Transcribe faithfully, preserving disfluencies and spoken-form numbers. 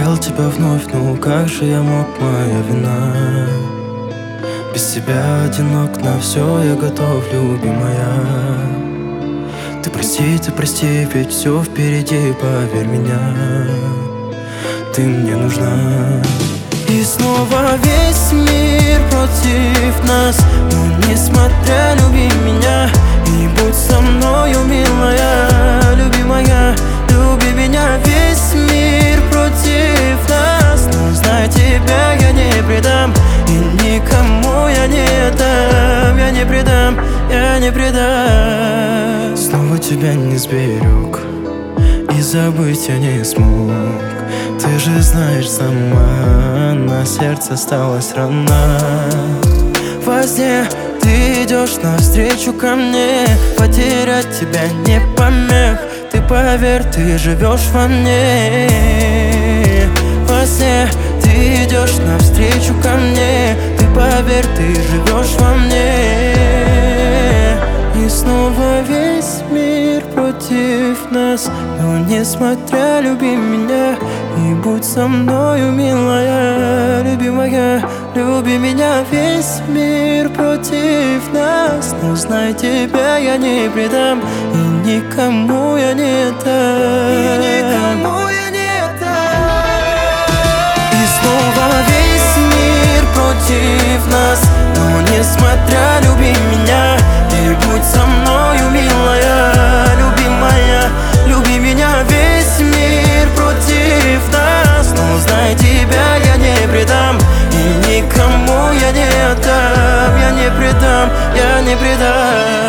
потерял тебя вновь, ну как же я мог, моя вина. Без тебя одинок, на все я готов, любимая. Ты прости, ты прости, ведь все впереди, поверь меня. Ты мне нужна. И снова весь мир против нас, но несмотря, люби меня и будь со мною, милая, любимая. Люби меня, весь мир против нас, но знай, тебя я не предам, и никому я не отдам. Я не предам, я не предам. Снова тебя не сберег, и забыть я не смог. Ты же знаешь сама, на сердце осталась рана. Во сне ты идешь навстречу ко мне, потерять тебя не помех. Ты поверь, ты живешь во мне. Во сне ты идешь навстречу ко мне, ты поверь, ты живешь во мне. И снова весь мир против нас, но несмотря, люби меня и будь со мною, милая, любимая. Люби меня, весь мир против нас, но знай, тебя я не предам, и никому я не отдам. И никому я не отдам. И снова весь мир против нас, но несмотря, люби меня и будь со мною, милая, любимая. Люби меня, весь мир против нас, но знай, тебя я не предам, и никому я не отдам. Я не предам, я не предам.